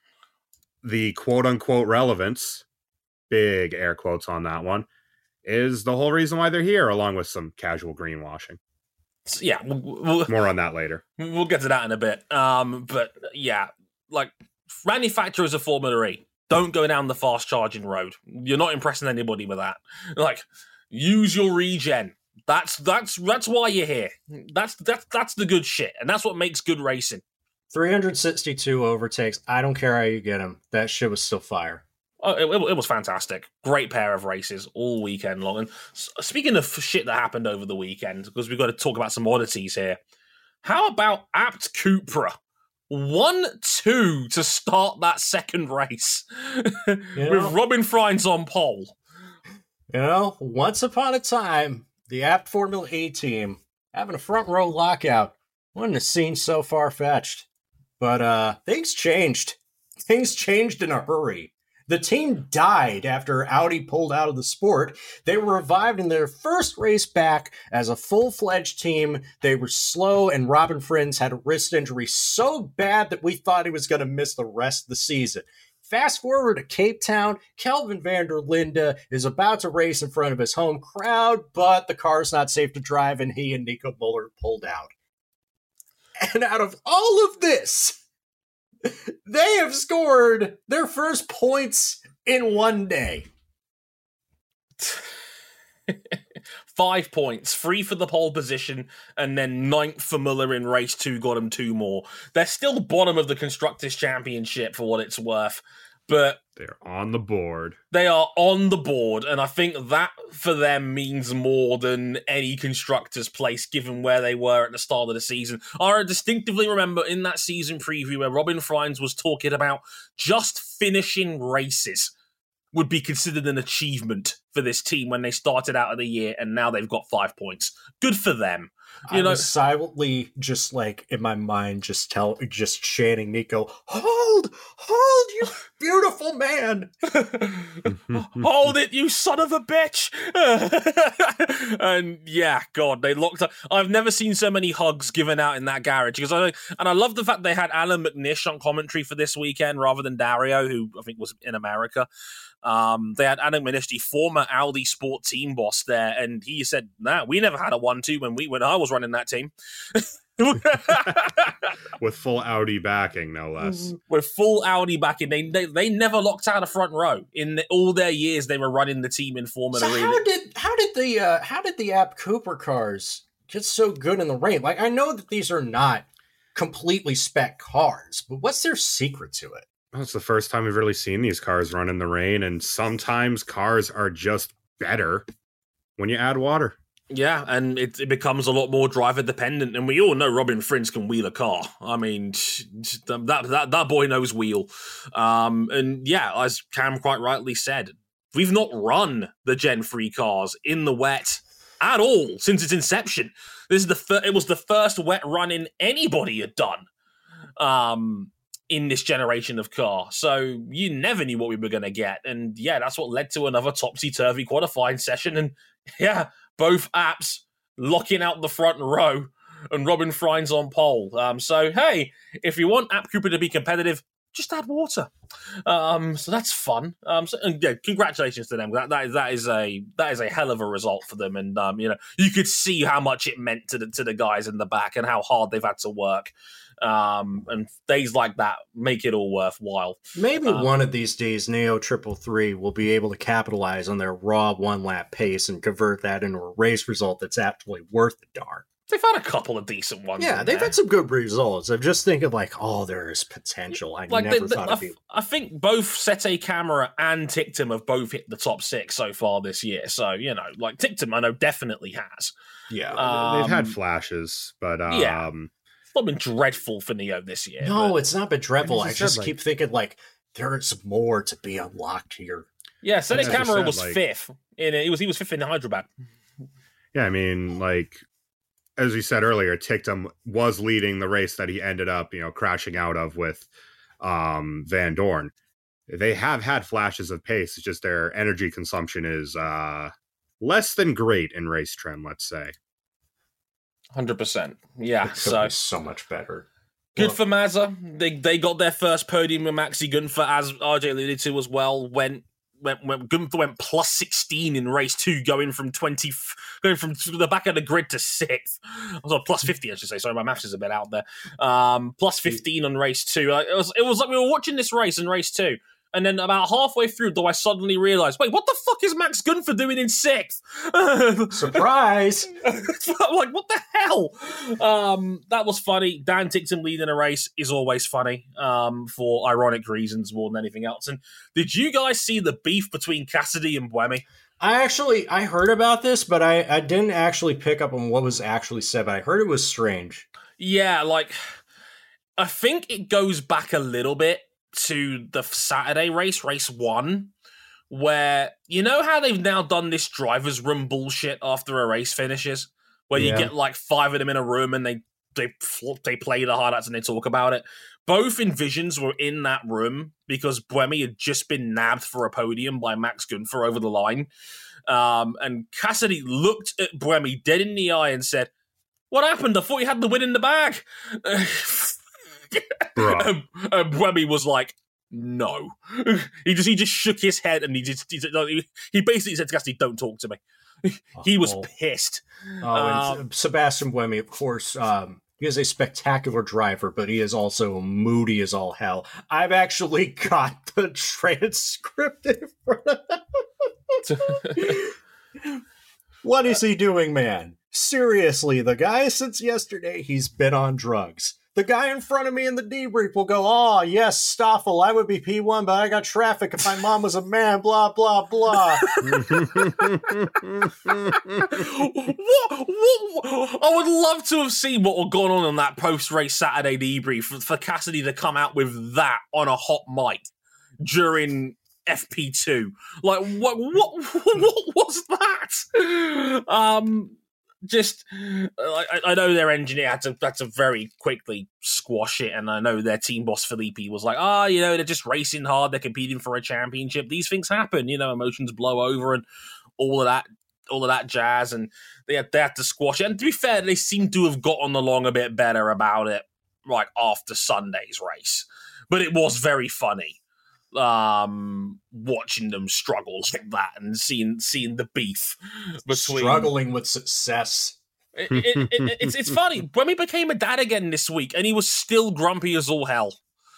the quote-unquote relevance, big air quotes on that one, is the whole reason why they're here, along with some casual greenwashing. So, yeah. We'll, we'll, More on that later. We'll get to that in a bit. Um, but, yeah, like, manufacturers of Formula E, don't go down the fast-charging road. You're not impressing anybody with that. Like, use your regen. That's that's that's why you're here. That's that's that's the good shit, and that's what makes good racing. three hundred sixty-two overtakes. I don't care how you get them. That shit was still fire. Oh, it, it was fantastic. Great pair of races all weekend long. And speaking of shit that happened over the weekend, because we've got to talk about some oddities here. How about Abt Cupra? one two to start that second race you know, with Robin Frijns on pole. You know, once upon a time, the Abt Formula E team having a front row lockout wouldn't have seemed so far-fetched. But uh, things changed. Things changed in a hurry. The team died after Audi pulled out of the sport. They were revived in their first race back as a full-fledged team. They were slow, and Robin Frijns had a wrist injury so bad that we thought he was going to miss the rest of the season. Fast forward to Cape Town, Kelvin van der Linde is about to race in front of his home crowd, but the car's not safe to drive, and he and Nico Muller pulled out. And out of all of this, they have scored their first points in one day. Five points, three for the pole position, and then ninth for Muller in race two got them two more. They're still bottom of the Constructors' Championship for what it's worth, but they're on the board. They are on the board, and I think that for them means more than any Constructors' place, given where they were at the start of the season. I distinctively remember in that season preview where Robin Freins was talking about just finishing races would be considered an achievement for this team when they started out of the year, and now they've got five points. Good for them. You I know, was silently just like in my mind, just tell, just chanting Nico, hold, hold, you beautiful man. Hold it, you son of a bitch. And yeah, God, they locked up. I've never seen so many hugs given out in that garage. Because I, and I love the fact they had Alan McNish on commentary for this weekend rather than Dario, who I think was in America. Um, they had Alan McNish, the former Audi Sport team boss there, and he said, nah, we never had a one two when we when I was running that team. With full Audi backing, no less. With full Audi backing. They they, they never locked out a front row in the, all their years they were running the team in Formula So E. how did how did the uh, how did the App Cooper cars get so good in the rain? Like, I know that these are not completely spec cars, but what's their secret to it? Well, it's the first time we've really seen these cars run in the rain, and sometimes cars are just better when you add water. Yeah, and it, it becomes a lot more driver dependent, and we all know Robin Frins can wheel a car. I mean, that that that boy knows wheel. Um, and yeah, as Cam quite rightly said, we've not run the Gen three cars in the wet at all since its inception. This is the fir- it was the first wet run-in anybody had done. Um. in this generation of car. So you never knew what we were going to get. And yeah, that's what led to another topsy-turvy qualifying session. And yeah, both apps locking out the front row and Robin Freins on pole. Um, so, hey, if you want App Cooper to be competitive, just add water. Um, so that's fun. Um, so, and yeah, congratulations to them. That, that, that is a that is a hell of a result for them. And um, you know, you could see how much it meant to the to the guys in the back and how hard they've had to work. Um, and days like that make it all worthwhile. Maybe um, one of these days, Neo Triple Three will be able to capitalize on their raw one lap pace and convert that into a race result that's actually worth the darn. They've had a couple of decent ones. Yeah, they've there. had some good results. I'm just thinking like, oh, there is potential. I like never they, they, thought I, it'd be. I think both Sete Camera and Tictum have both hit the top six so far this year. So, you know, like Tictum, I know definitely has. Yeah, um, they've had flashes, but um, yeah. It's not been dreadful for Neo this year. no, but, it's not been dreadful. I just said, like, keep thinking like there's more to be unlocked here. yeah, Sete As Camera said, was like- fifth. In it. He was he was fifth in Hyderabad. yeah, I mean, like, as we said earlier, Tictum was leading the race that he ended up, you know, crashing out of with um, Van Dorn. They have had flashes of pace. It's just their energy consumption is uh, less than great in race trend, let's say. one hundred percent. Yeah, It could so be so much better. good Well, for Mazda. They they got their first podium with Maxi Gunther, as R J alluded to as well. Went went, went Gunther went plus sixteen in race two, going from twenty, going from the back of the grid to sixth. Well, plus fifty, I should say. Sorry, my maths is a bit out there. Um, plus fifteen on race two. Like, it was it was like we were watching this race in race two. And then about halfway through, though, I suddenly realised, wait, what the fuck is Max Gunther doing in sixth? surprise! I'm like, what the hell? Um, that was funny. Dan Tictum leading a race is always funny, um, for ironic reasons more than anything else. And did you guys see the beef between Cassidy and Buemi? I actually I heard about this, but I, I didn't actually pick up on what was actually said. But I heard it was strange. Yeah, like, I think it goes back a little bit to the Saturday race, race one, where, you know how they've now done this driver's room bullshit after a race finishes, where you Yeah. get like five of them in a room and they they they play the highlights and they talk about it. Both Envisions were in that room because Buemi had just been nabbed for a podium by Max Gunther over the line. Um, and Cassidy looked at Buemi dead in the eye and said, "What happened? I thought you had the win in the bag." and, and Buemi was like, "No." he just he just shook his head and he just he, he basically said to Cassidy, "Don't talk to me." he was Oh. pissed. Oh, and Um, Sebastian Buemi, of course, um, He is a spectacular driver, but he is also moody as all hell. I've actually got the transcript in front of me. What is he doing, man? Seriously, the guy since yesterday, he's been on drugs. The guy in front of me in the debrief will go, oh, yes, Stoffel, I would be P one, but I got traffic if my mom was a man, blah, blah, blah. what, what, I would love to have seen what had gone on on that post-race Saturday debrief for, for Cassidy to come out with that on a hot mic during F P two. Like, what, what, what was that? Um... Just, I, I know their engineer had to, had to very quickly squash it, and I know their team boss Felipe was like, ah, oh, you know, they're just racing hard, they're competing for a championship. These things happen, you know, emotions blow over and all of that, all of that jazz, and they had, they had to squash it. And to be fair, they seem to have gotten along a bit better about it, like after Sunday's race. But it was very funny. Um, watching them struggle like that and seeing seeing the beef between struggling with success. It, it, it, it's it's funny. Buemi became a dad again this week, and he was still grumpy as all hell.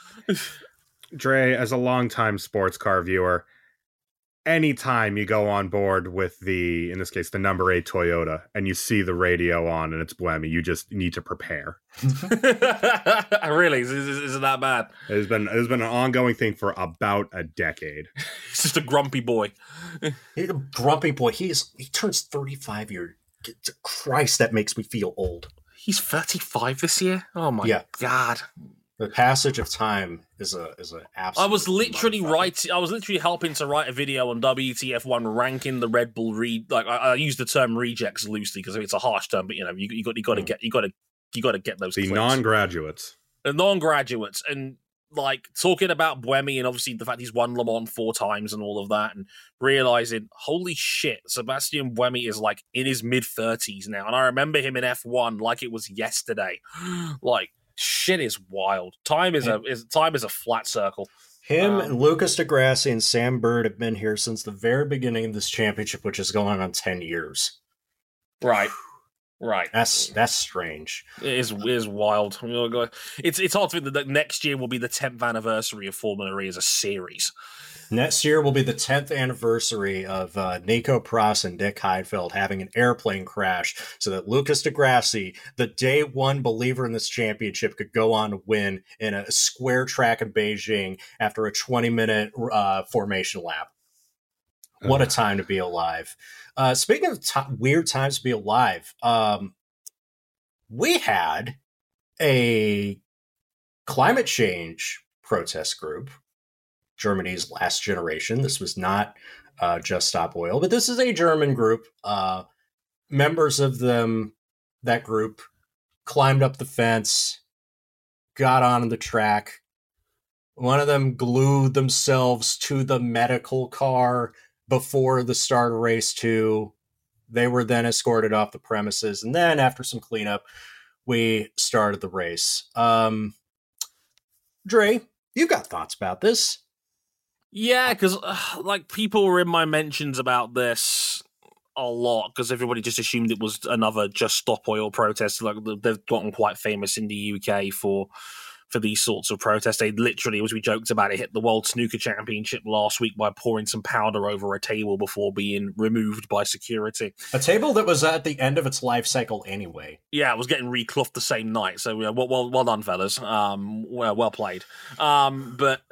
Dre, as a longtime sports car viewer, anytime you go on board with the, in this case, the number eight Toyota, and you see the radio on and it's Buemi, you just need to prepare. Really? Is, is, is it that bad? It has been, it has been an ongoing thing for about a decade. He's just a grumpy boy. He's a grumpy boy. He is. He turns thirty-five years. Christ, that makes me feel old. He's thirty-five this year? Oh my yeah. God. The passage of time is a is an absolute. I was literally writing. I was literally helping to write a video on W T F one ranking the Red Bull re. Like I, I use the term rejects loosely because it's a harsh term, but you know you, you got you got to mm. get you got to you got to get those. The clips. non-graduates. The non-graduates, and like talking about Buemi and obviously the fact he's won Le Mans four times and all of that, and realizing holy shit, Sebastian Buemi is like in his mid thirties now, and I remember him in F one like it was yesterday, like. Shit is wild. Time is a is time is a flat circle. Him um, and Lucas deGrassi and Sam Bird have been here since the very beginning of this championship, which is going on ten years. Right, right. That's that's strange. It is it is wild. It's it's hard to think that next year will be the tenth anniversary of Formula E as a series. Next year will be the tenth anniversary of uh, Nico Prost and Dick Heidfeld having an airplane crash so that Lucas deGrassi, the day one believer in this championship, could go on to win in a square track in Beijing after a twenty-minute uh, formation lap. What a time to be alive. Uh, speaking of t- weird times to be alive, um, we had a climate change protest group, Germany's Last Generation. This was not uh, Just Stop Oil, but this is a German group. Uh, members of them, that group, climbed up the fence, got on the track. One of them glued themselves to the medical car before the start of race two. They were then escorted off the premises. And then after some cleanup, we started the race. Um, Dre, you got thoughts about this? Yeah, because uh, like people were in my mentions about this a lot because everybody just assumed it was another Just Stop Oil protest. Like they've gotten quite famous in the U K for for these sorts of protests. They literally, as we joked about, it hit the World Snooker Championship last week by pouring some powder over a table before being removed by security. A table that was at the end of its life cycle anyway. Yeah, it was getting recloughed the same night. So yeah, well, well, well done, fellas. Um, well, well played. Um, but.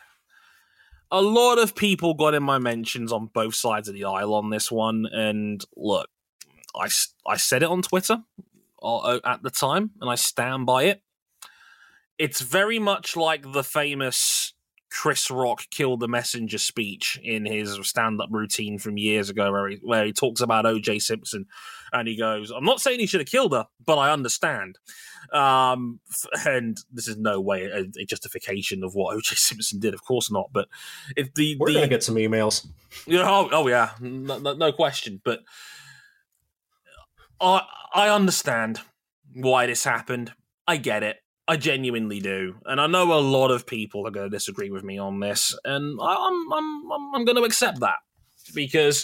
A lot of people got in my mentions on both sides of the aisle on this one, and look, I, I said it on Twitter at the time, and I stand by it. It's very much like the famous Chris Rock killed the messenger speech in his stand-up routine from years ago where he, where he talks about O J Simpson and he goes, I'm not saying he should have killed her, but I understand. Um, and this is no way a, a justification of what O J Simpson did, of course not, but if the... We're the, going to get some emails. You know, oh, oh yeah, no, no, no question, but I, I understand why this happened. I get it. I genuinely do, and I know a lot of people are going to disagree with me on this, and I'm I'm I'm, I'm going to accept that because,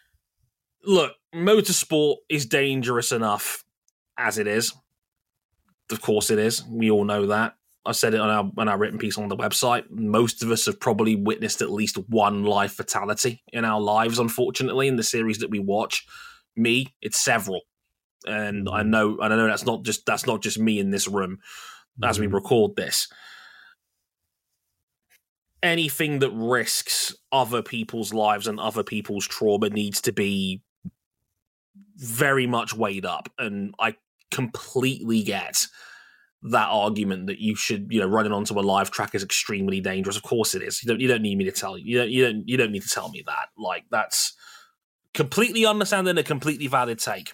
look, motorsport is dangerous enough as it is. Of course it is. We all know that. I said it on our, on our written piece on the website. Most of us have probably witnessed at least one live fatality in our lives, unfortunately, in the series that we watch. Me, it's several. And I know, and I know that's not just that's not just me in this room as we record this. Anything that risks other people's lives and other people's trauma needs to be very much weighed up. And I completely get that argument that you should, you know, running onto a live track is extremely dangerous. Of course it is. You don't, you don't need me to tell you. You don't, you don't, you don't need to tell me that. Like, that's completely understanding a completely valid take.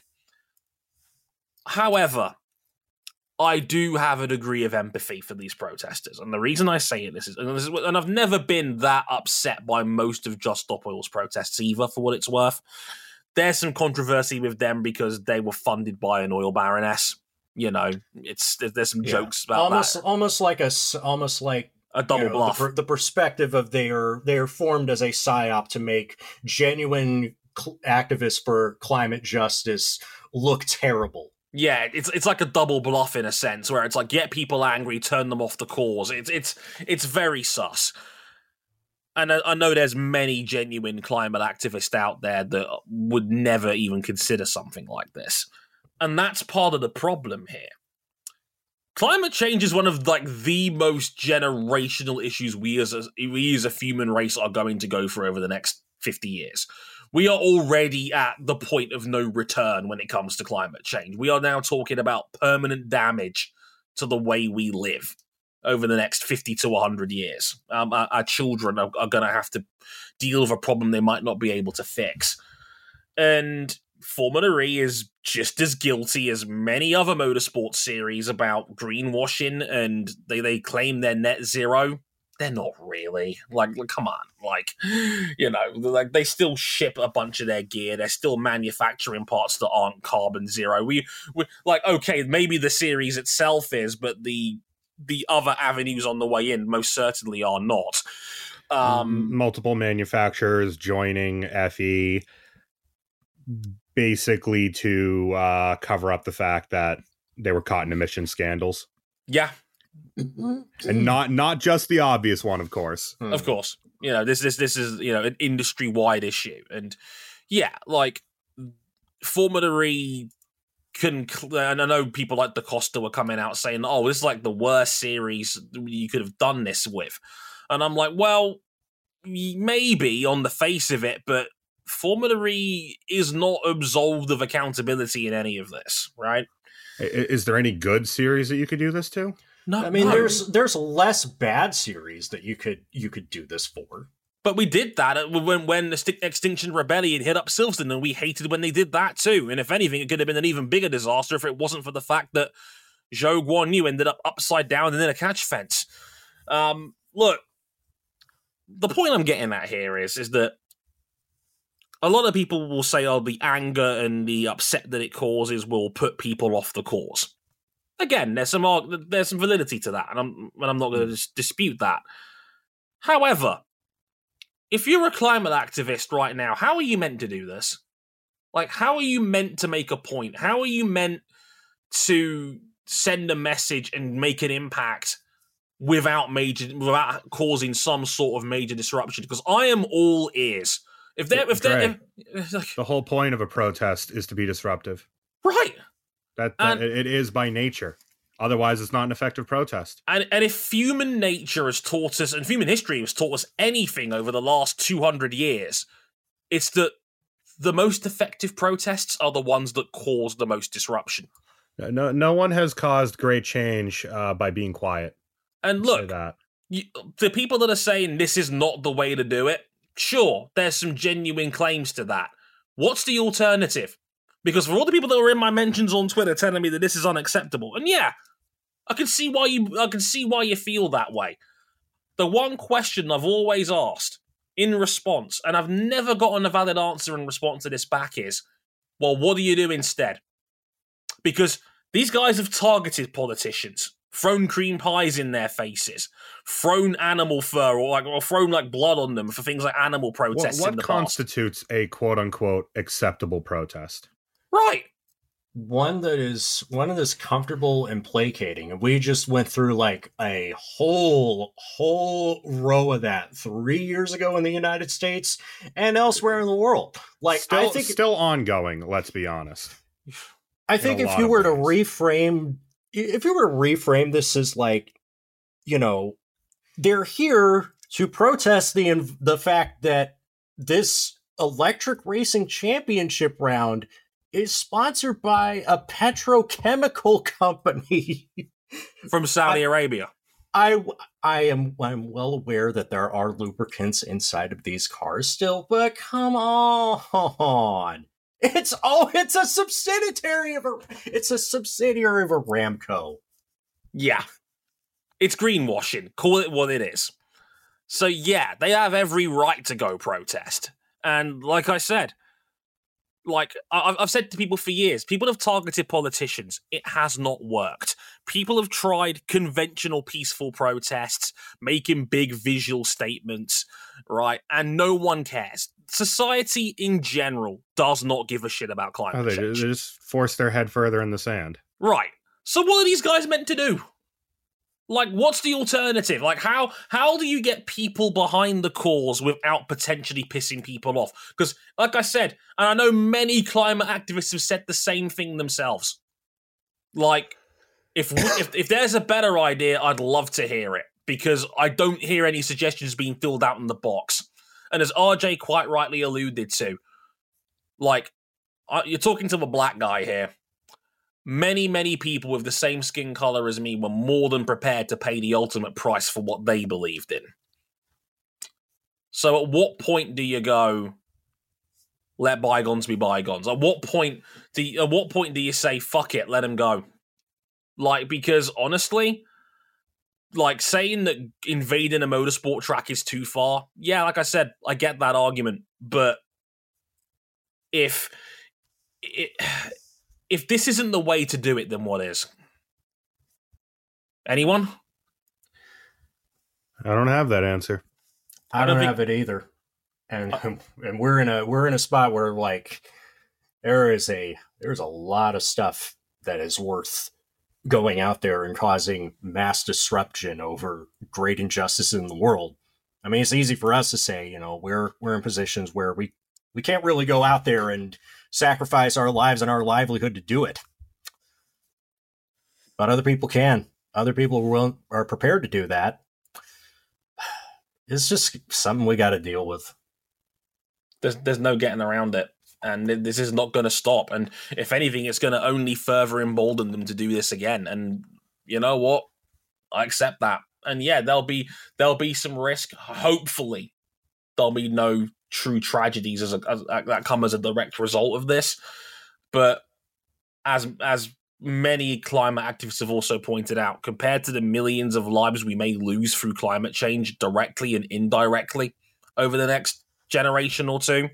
However, I do have a degree of empathy for these protesters. And the reason I say it, this is, and, this is, and I've never been that upset by most of Just Stop Oil's protests either, for what it's worth. There's some controversy with them because they were funded by an oil baroness. You know, it's there's some yeah. jokes about almost, that. Almost like a, almost like a double you know, bluff. The, the perspective of they are they are formed as a psyop to make genuine cl- activists for climate justice look terrible. Yeah, it's it's like a double bluff in a sense, where it's like get people angry, turn them off the cause. It's it's it's very sus. And I, I know there's many genuine climate activists out there that would never even consider something like this. And that's part of the problem here. Climate change is one of like the most generational issues we as a, we as a human race are going to go through over the next fifty years. We are already at the point of no return when it comes to climate change. We are now talking about permanent damage to the way we live over the next fifty to one hundred years. Um, our, our children are, are going to have to deal with a problem they might not be able to fix. And Formula E is just as guilty as many other motorsport series about greenwashing, and they, they claim they're net zero. They're not really. Like, like, come on. Like, you know, like they still ship a bunch of their gear. They're still manufacturing parts that aren't carbon zero. We, we like, okay, maybe the series itself is, but the the other avenues on the way in most certainly are not. Um, Multiple manufacturers joining F E basically to uh, cover up the fact that they were caught in emission scandals. Yeah. And not not just the obvious one, of course. Of course. You know, this this this is, you know, an industry-wide issue. And yeah, like Formula E can, and I know people like DaCosta were coming out saying, oh, this is like the worst series you could have done this with. And I'm like, well, maybe on the face of it, but Formula E is not absolved of accountability in any of this, right? Is there any good series that you could do this to? No, I mean, no. there's there's less bad series that you could you could do this for. But we did that when when the Extinction Rebellion hit up Silverstone, and we hated when they did that too. And if anything, it could have been an even bigger disaster if it wasn't for the fact that Zhou Guanyu ended up upside down and in a catch fence. Um, look, the point I'm getting at here is is that a lot of people will say, oh, the anger and the upset that it causes will put people off the course. Again, there's some there's some validity to that, and I'm and I'm not going to dis- dispute that. However, if you're a climate activist right now, how are you meant to do this? Like, how are you meant to make a point? How are you meant to send a message and make an impact without major without causing some sort of major disruption? Because I am all ears. If they're if they're if, like, the whole point of a protest is to be disruptive, right? That, that it is by nature. Otherwise, it's not an effective protest. And and if human nature has taught us, and human history has taught us anything over the last two hundred years, it's that the most effective protests are the ones that cause the most disruption. No, no one has caused great change uh, by being quiet. And look, that. You, the people that are saying this is not the way to do it, sure, there's some genuine claims to that. What's the alternative? Because for all the people that were in my mentions on Twitter telling me that this is unacceptable, and yeah, I can see why you I can see why you feel that way. The one question I've always asked in response, and I've never gotten a valid answer in response to this back, is, well, what do you do instead? Because these guys have targeted politicians, thrown cream pies in their faces, thrown animal fur or like or thrown like blood on them for things like animal protests. What, what in the constitutes past. a quote unquote acceptable protest? Right. one that is one that is comfortable and placating. And we just went through like a whole whole row of that three years ago in the United States and elsewhere in the world. Like still, I think still ongoing, let's be honest. I think if you were to reframe if you were to reframe this as like, you know, they're here to protest the the fact that this electric racing championship round is sponsored by a petrochemical company from Saudi I, Arabia. I I am I'm well aware that there are lubricants inside of these cars still, but come on. It's oh it's a subsidiary of a it's a subsidiary of Aramco. Yeah. It's greenwashing. Call it what it is. So yeah, they have every right to go protest. And like I said, Like, I've said to people for years, people have targeted politicians. It has not worked. People have tried conventional peaceful protests, making big visual statements, right? And no one cares. Society in general does not give a shit about climate oh, they, change. They just force their head further in the sand. Right. So what are these guys meant to do? Like, what's the alternative? Like, how how do you get people behind the cause without potentially pissing people off? Because, like I said, and I know many climate activists have said the same thing themselves. Like, if we, if if there's a better idea, I'd love to hear it, because I don't hear any suggestions being filled out in the box. And as R J quite rightly alluded to, like, you're talking to a black guy here. Many, many people with the same skin color as me were more than prepared to pay the ultimate price for what they believed in. So at what point do you go, let bygones be bygones? At what point do you, at what point do you say, fuck it, let them go? Like, because honestly, like saying that invading a motorsport track is too far, yeah, like I said, I get that argument. But if it... If this isn't the way to do it, then what is? Anyone? I don't have that answer. I, I don't, don't think... have it either. And uh, and we're in a we're in a spot where like there is a there's a lot of stuff that is worth going out there and causing mass disruption over great injustice in the world. I mean, it's easy for us to say, you know, we're we're in positions where we we can't really go out there and sacrifice our lives and our livelihood to do it. But other people can. Other people are, willing, are prepared to do that. It's just something we got to deal with. There's there's no getting around it. And this is not going to stop. And if anything, it's going to only further embolden them to do this again. And you know what? I accept that. And yeah, there'll be there'll be some risk. Hopefully, there'll be no true tragedies as, a, as that come as a direct result of this. But as as many climate activists have also pointed out, compared to the millions of lives we may lose through climate change directly and indirectly over the next generation or two,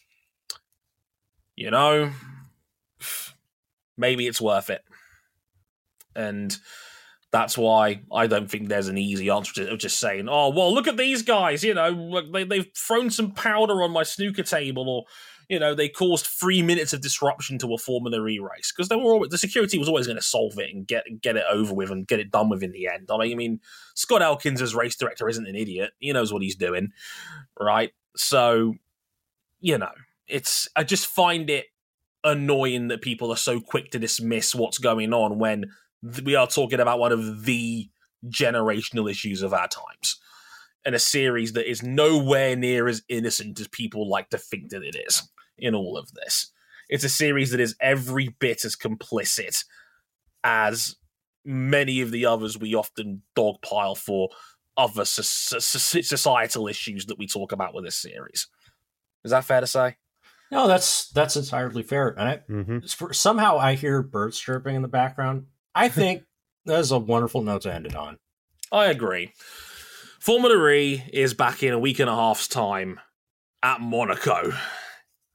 you know, maybe it's worth it. And that's why I don't think there's an easy answer to just saying, oh, well, look at these guys, you know, they, they've thrown some powder on my snooker table, or, you know, they caused three minutes of disruption to a Formula E race. Because they were always, the security was always going to solve it and get get it over with and get it done with in the end. I mean, I mean, Scott Elkins as race director isn't an idiot. He knows what he's doing, right? So, you know, it's I just find it annoying that people are so quick to dismiss what's going on when we are talking about one of the generational issues of our times, and a series that is nowhere near as innocent as people like to think that it is in all of this. It's a series that is every bit as complicit as many of the others we often dogpile for other societal issues that we talk about with this series. Is that fair to say? No, that's that's entirely fair. And I, mm-hmm. for, somehow I hear birds chirping in the background. I think that is a wonderful note to end it on. I agree. Formula E is back in a week and a half's time at Monaco.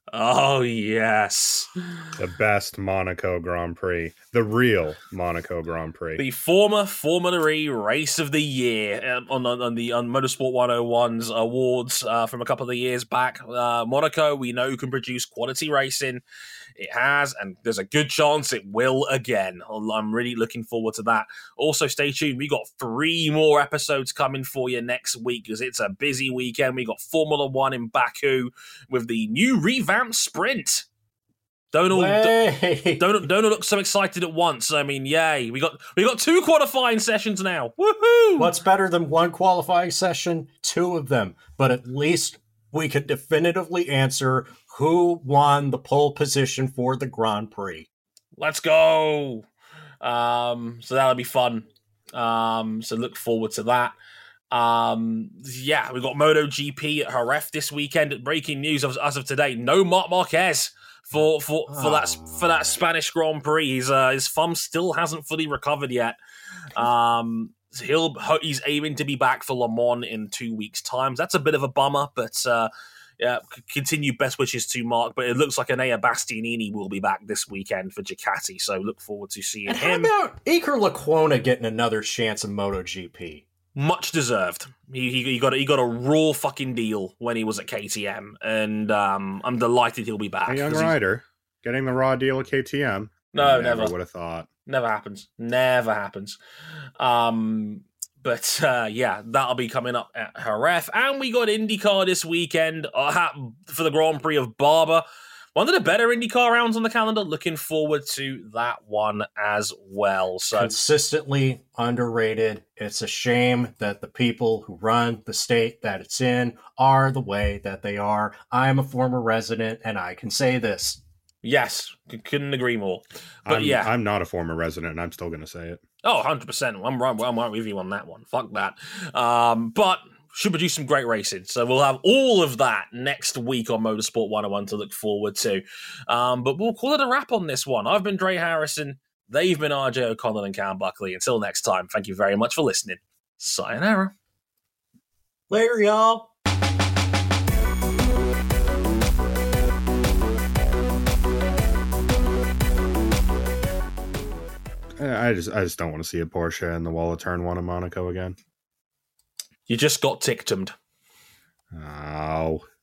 Oh, yes. The best Monaco Grand Prix. The real Monaco Grand Prix. The former Formula E Race of the Year uh, on, on, on the on Motorsport one oh one's awards uh, from a couple of years back. Uh, Monaco, we know, can produce quality racing. It has, and there's a good chance it will again. I'm really looking forward to that. Also, stay tuned. We got three more episodes coming for you next week because it's a busy weekend. We got Formula One in Baku with the new revamped sprint. Don't all don't, don't don't all look so excited at once. I mean, yay! We got we got two qualifying sessions now. Woohoo! What's better than one qualifying session? Two of them, but at least we could definitively answer who won the pole position for the Grand Prix. Let's go. Um, so that'll be fun. Um, so look forward to that. Um, yeah, we've got MotoGP at Jerez this weekend. Breaking news as, as of today: no Marc Marquez for for for oh. that for that Spanish Grand Prix. His uh, his thumb still hasn't fully recovered yet. Um, he'll he's aiming to be back for Le Mans in two weeks' time. That's a bit of a bummer, but uh, yeah, continue best wishes to Mark. But it looks like Enea Bastianini will be back this weekend for Ducati, so look forward to seeing and him. How about Iker Lecuona getting another chance in MotoGP? Much deserved. He, he he got a, he got a raw fucking deal when he was at K T M, and um, I'm delighted he'll be back. A young rider getting the raw deal at K T M. No, never never would have thought. Never happens. Never happens. Um, but uh, yeah, that'll be coming up at Jerez, and we got IndyCar this weekend uh, for the Grand Prix of Barber. One of the better IndyCar rounds on the calendar. Looking forward to that one as well. So consistently underrated. It's a shame that the people who run the state that it's in are the way that they are. I'm a former resident, and I can say this. Yes, couldn't agree more. But I'm, yeah, I'm not a former resident, and I'm still going to say it. Oh, one hundred percent. I'm right, I'm right with you on that one. Fuck that. Um, but should produce some great racing. So we'll have all of that next week on Motorsport one oh one to look forward to. Um, but we'll call it a wrap on this one. I've been Dre Harrison. They've been R J O'Connell and Cam Buckley. Until next time, thank you very much for listening. Sayonara. Later, y'all. I just I just don't want to see a Porsche in the wall of turn one in Monaco again. You just got ticked-umed. Oh.